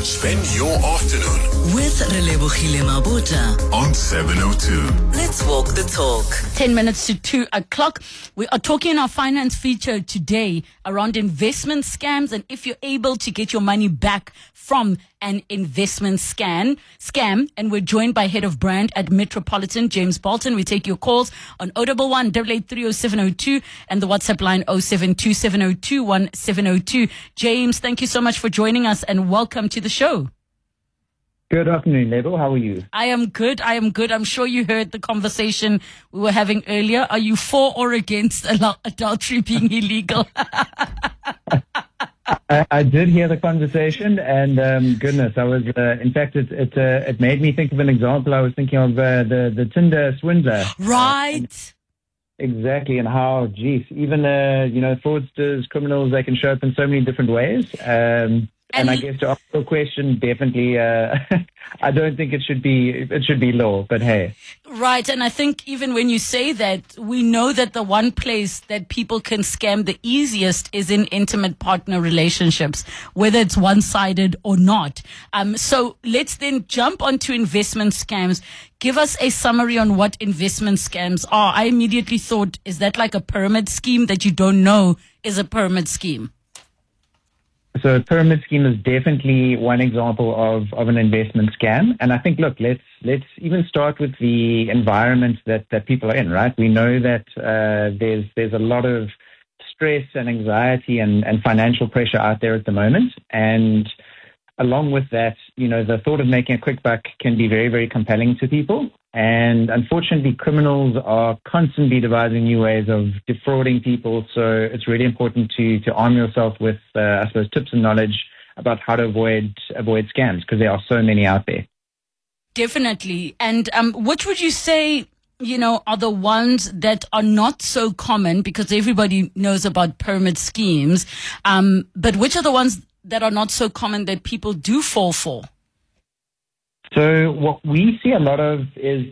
Spend your afternoon with Relebogile Mabota on 702. Let's walk the talk. 10 minutes to 2 o'clock. We are talking in our finance feature today around investment scams and if you're able to get your money back from an investment scam. And we're joined by Head of Brand at Metropolitan, James Bolton. We take your calls on 011 883 0702 and the WhatsApp line 072 702 1702. James, thank you so much for joining us and welcome to the show. Good afternoon, Lebo. How are you? I am good. I'm sure you heard the conversation we were having earlier. Are you for or against adultery being illegal? I did hear the conversation, and goodness, I was. In fact, it made me think of an example. I was thinking of the Tinder swindler. Right. Exactly, and how, geez, even fraudsters, criminals, they can show up in so many different ways. And I guess to answer your question, definitely, I don't think it should be law, but hey. Right, and I think even when you say that, we know that the one place that people can scam the easiest is in intimate partner relationships, whether it's one-sided or not. So let's then jump onto investment scams. Give us a summary on what investment scams are. I immediately thought, is that like a pyramid scheme that you don't know is a pyramid scheme? So a pyramid scheme is definitely one example of an investment scam. And I think, look, let's even start with the environment that people are in, right? We know that there's a lot of stress and anxiety and financial pressure out there at the moment. And along with that, the thought of making a quick buck can be very, very compelling to people. And unfortunately, criminals are constantly devising new ways of defrauding people. So it's really important to arm yourself with, I suppose, tips and knowledge about how to avoid scams, because there are so many out there. Definitely. And which would you say, are the ones that are not so common, because everybody knows about pyramid schemes, but which are the ones that are not so common that people do fall for? So what we see a lot of is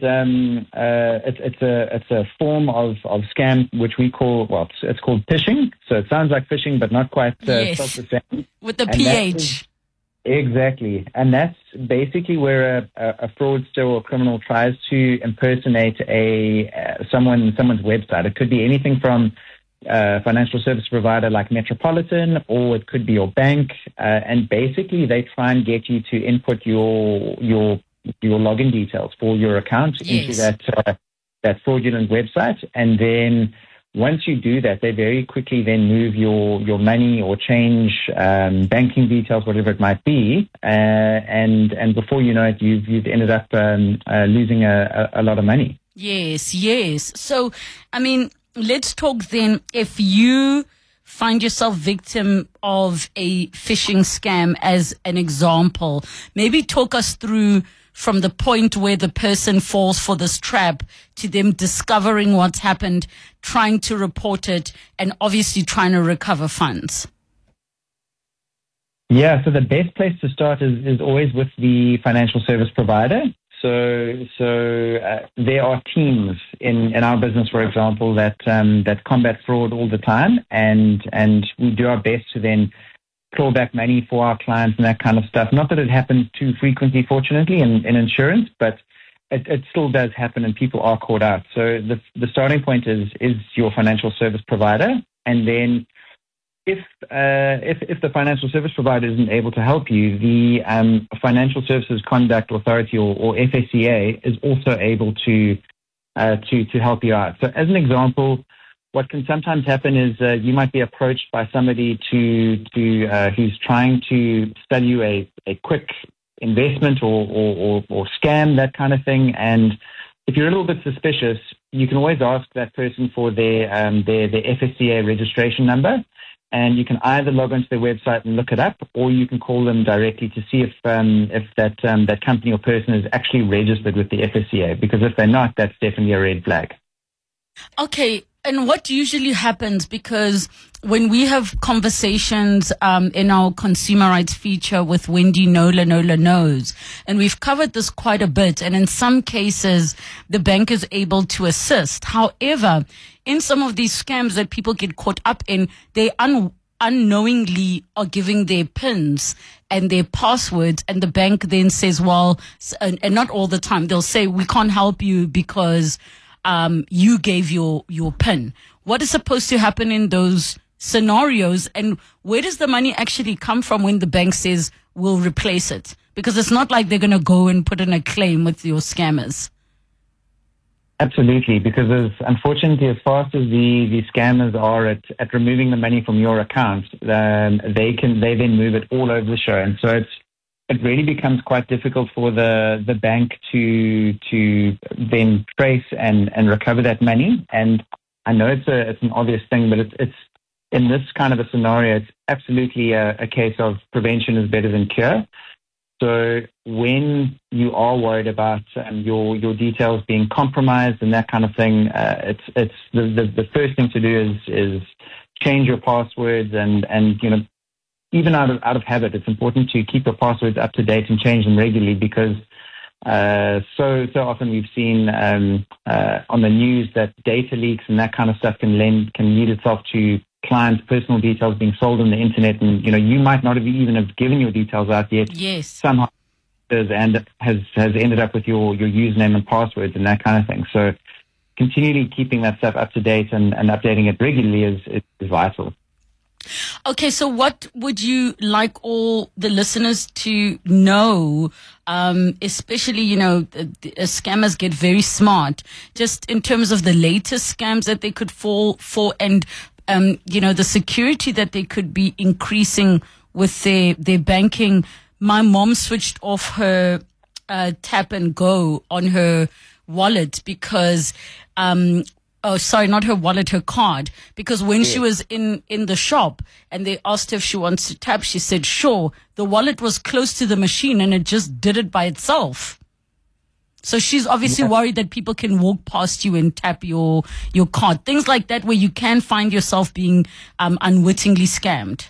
it's a form of scam which we call, it's called phishing. So it sounds like phishing, but not quite spelled the same. With the PH. Exactly. And that's basically where a fraudster or criminal tries to impersonate someone's website. It could be anything from financial service provider like Metropolitan, or it could be your bank, and basically they try and get you to input your login details for your account into that fraudulent website, and then once you do that, they very quickly then move your money or change banking details, whatever it might be, and before you know it, you've ended up losing a lot of money. Yes. So, let's talk then, if you find yourself victim of a phishing scam as an example, maybe talk us through from the point where the person falls for this trap to them discovering what's happened, trying to report it, and obviously trying to recover funds. Yeah, so the best place to start is always with the financial service provider. So there are teams in our business, for example, that combat fraud all the time, and we do our best to then claw back money for our clients and that kind of stuff. Not that it happens too frequently, fortunately, in insurance, but it still does happen, and people are caught out. So the starting point is your financial service provider, and then if the financial service provider isn't able to help you, the Financial Services Conduct Authority or FSCA is also able to help you out. So as an example, what can sometimes happen is you might be approached by somebody who's trying to sell you a quick investment or scam, that kind of thing. And if you're a little bit suspicious, you can always ask that person for their FSCA registration number. And you can either log onto their website and look it up, or you can call them directly to see if that company or person is actually registered with the FSCA. Because if they're not, that's definitely a red flag. Okay. And what usually happens, because when we have conversations in our consumer rights feature with Wendy Nola knows, and we've covered this quite a bit, and in some cases the bank is able to assist. However, in some of these scams that people get caught up in, they unknowingly are giving their PINs and their passwords, and the bank then says, well, and not all the time, they'll say, we can't help you because you gave your PIN. What is supposed to happen in those scenarios, and where does the money actually come from when the bank says we'll replace it? Because it's not like they're going to go and put in a claim with your scammers. Absolutely, because unfortunately, as fast as the scammers are at removing the money from your account, they then move it all over the show, and so it really becomes quite difficult for the bank to then trace and recover that money. And I know it's an obvious thing, but it's in this kind of a scenario, it's absolutely a case of prevention is better than cure. So when you are worried about your details being compromised and that kind of thing, it's the first thing to do is change your passwords, and even out of habit, it's important to keep your passwords up to date and change them regularly, because so often we've seen on the news that data leaks and that kind of stuff can lead itself to clients' personal details being sold on the internet, and you might not even have given your details out yet. Yes. Somehow and has ended up with your username and passwords and that kind of thing. So continually keeping that stuff up to date and updating it regularly is vital. Okay, so what would you like all the listeners to know, especially, scammers get very smart, just in terms of the latest scams that they could fall for, and the security that they could be increasing with their banking. My mom switched off her tap and go on her wallet because, not her wallet, her card. Because when she was in the shop and they asked her if she wants to tap, she said, sure. The wallet was close to the machine and it just did it by itself. So she's obviously worried that people can walk past you and tap your card. Things like that, where you can find yourself being unwittingly scammed.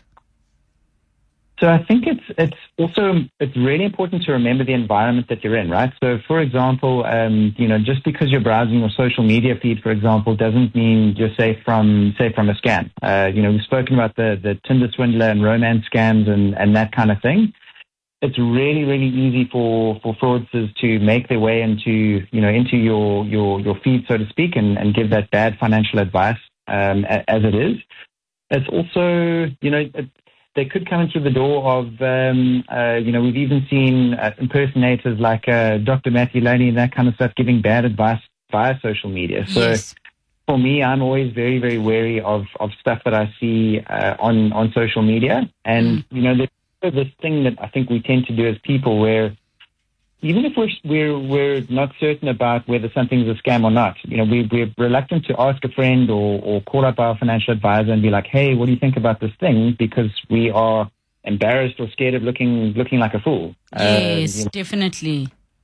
So I think it's really important to remember the environment that you're in, right? So, for example, just because you're browsing your social media feed, for example, doesn't mean you're safe from a scam. We've spoken about the Tinder swindler and romance scams and that kind of thing. It's really, really easy for fraudsters to make their way into your feed, so to speak, and give that bad financial advice as it is. It's also, they could come in through the door of, we've even seen impersonators like Dr. Matthew Loney and that kind of stuff giving bad advice via social media. So yes. For me, I'm always very, very wary of stuff that I see on social media. And, there's this thing that I think we tend to do as people, where even if we're not certain about whether something's a scam or not, we're reluctant to ask a friend or call up our financial advisor and be like, hey, what do you think about this thing? Because we are embarrassed or scared of looking like a fool. Yes, definitely.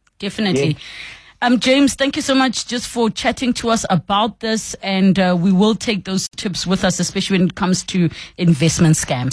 James, thank you so much just for chatting to us about this, and we will take those tips with us, especially when it comes to investment scams.